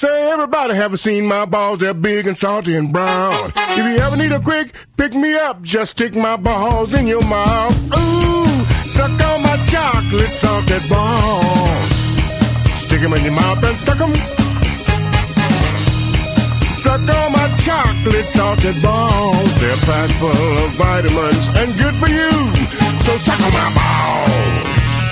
Say, everybody have seen my balls, they're big and salty and brown. If you ever need a quick pick-me-up, just stick my balls in your mouth. Ooh, suck on my chocolate salted balls. Stick 'em in your mouth and suck 'em. Suck on my chocolate salted balls. They're packed full of vitamins and good for you. So suck on my balls.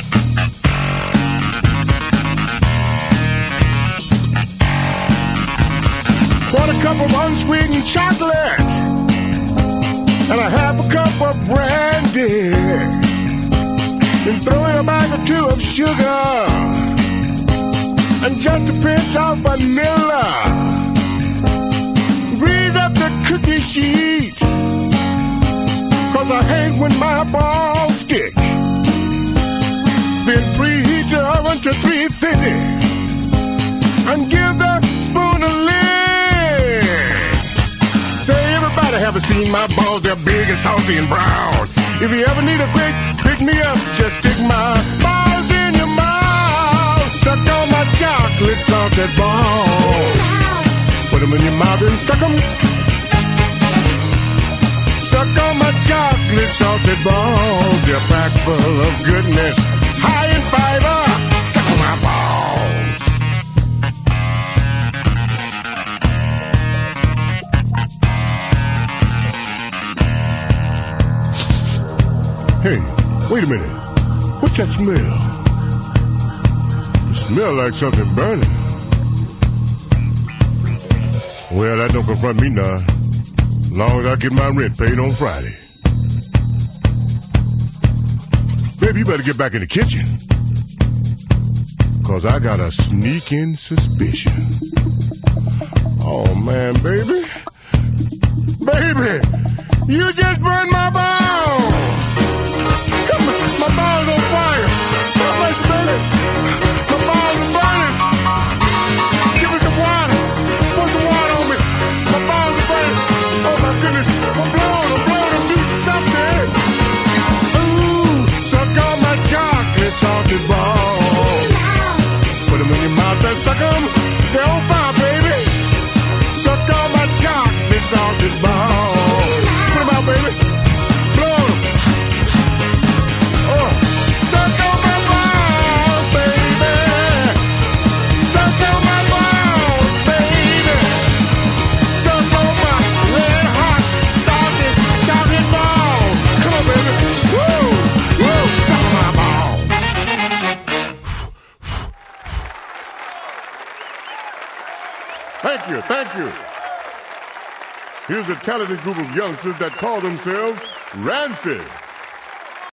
Quarter cup of unsweetened chocolate and a half a cup of brandy. Then throw in a bag or two of sugar and just a pinch of vanilla. Grease up the cookie sheet, 'cause I hate when my balls stick. Then preheat the oven to 350 and give the spoon a lick. Say, everybody have seen my balls, they're big and salty and brown. If you ever need a quick pick-me-up, just stick my balls in your mouth. Suck on my chocolate salted balls. Put 'em in your mouth and suck 'em. Suck on my chocolate salted balls. They're packed full of goodness, high in fiber. Suck on my balls. Hey, wait a minute. What's that smell? It smells like something burning. Well, that don't confront me now. As long as I get my rent paid on Friday. Baby, you better get back in the kitchen, 'cause I got a sneaking suspicion. Oh, man, baby. Baby, you just burned my balls. My balls on fire. Oh, my baby. My balls are burning. Give me some water. Pour some water on me. My balls are burning. Oh, my goodness. I'm blowing. Do something. Ooh, suck on my chocolate salted balls. Put 'em in your mouth and suck 'em. They're on fire, baby. Suck on my chocolate salted balls. Put 'em out, baby. Blow 'em. Suck on my balls, baby. Suck on my balls, baby. Suck on my red hot salted chocolate balls. Come on, baby. Woo, woo. Suck on my balls. Thank you. Here's a talented group of youngsters that call themselves Rancid.